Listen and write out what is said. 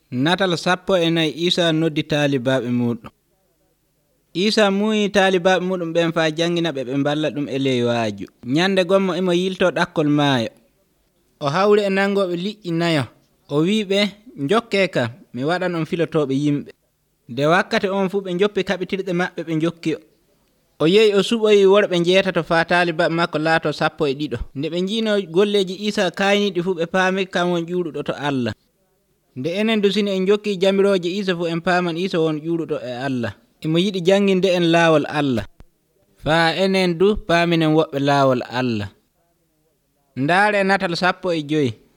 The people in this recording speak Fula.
Natal 14 Isa noddi taalibaaɓe muɗum. Isa muyi taalibaaɓe muɗum ɓen faa jangina ɓe mballa ɗum e ley waaju. Nyande gommo imo yilto ɗakkol maayo. O hawri e nangoɓe liƴƴi nayo. O wi ɓe, jokke kam, mi waɗan on filotoɓe yimɓe. Nde wakkati on fuu ɓe joppi kaɓitirɗe maɓɓe ɓe jokki o. O yehi o suɓoyi worɓe jeetato faa taalibaaɓe makko laato 12. Nde ɓe jiino golleji Isa kayniɗi fuu ɓe paami kan won ƴuuɗuɗo to Allah. Nde enen du sini en jokki jamiroje Isa fuu en paaman Isa won ƴuuɗuɗo e Allah. Imo yiɗi janginde en laawol Allah. Faa enen du paaminen woɓɓe laawol Allah. Ndaare natal 15.